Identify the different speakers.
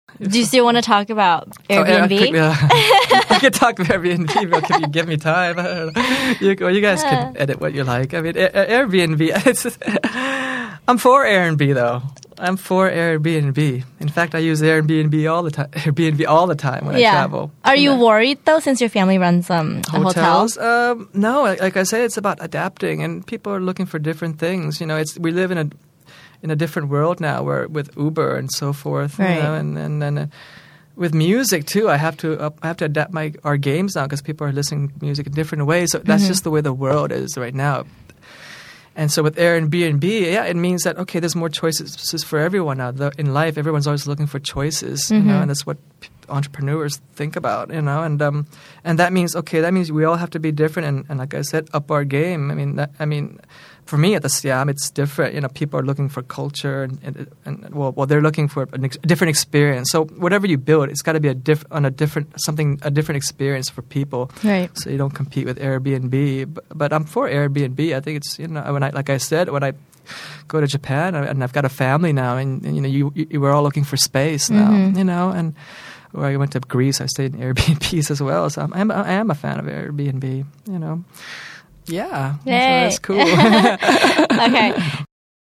Speaker 1: Do you still want to talk about Airbnb?
Speaker 2: I could talk about Airbnb, but can you give me time? I don't know. You guys can edit what you like. I mean, Airbnb. I'm for Airbnb, though. I'm for Airbnb. In fact, I use Airbnb all the time. When I travel.
Speaker 1: Are you worried though, since your family runs hotels?
Speaker 2: No, like I said, it's about adapting, and people are looking for different things. We live in a different world now, where with Uber and so forth,
Speaker 1: right.
Speaker 2: And with music too, I have to adapt our games now because people are listening to music in different ways. So that's just the way the world is right now. And so with Airbnb, it means that, okay, there's more choices for everyone now. In life, everyone's always looking for choices, and that's what entrepreneurs think about, and that means we all have to be different and like I said, up our game. I mean, for me at the Siam, it's different. People are looking for culture and they're looking for a different experience. So whatever you build, it's got to be a different experience for people.
Speaker 1: Right.
Speaker 2: So you don't compete with Airbnb. But I'm for Airbnb. I think it's when I go to Japan and I've got a family now, and we're all looking for space now. And or I went to Greece, I stayed in Airbnbs as well. So I am a fan of Airbnb. Yeah, so that's cool.
Speaker 1: Okay.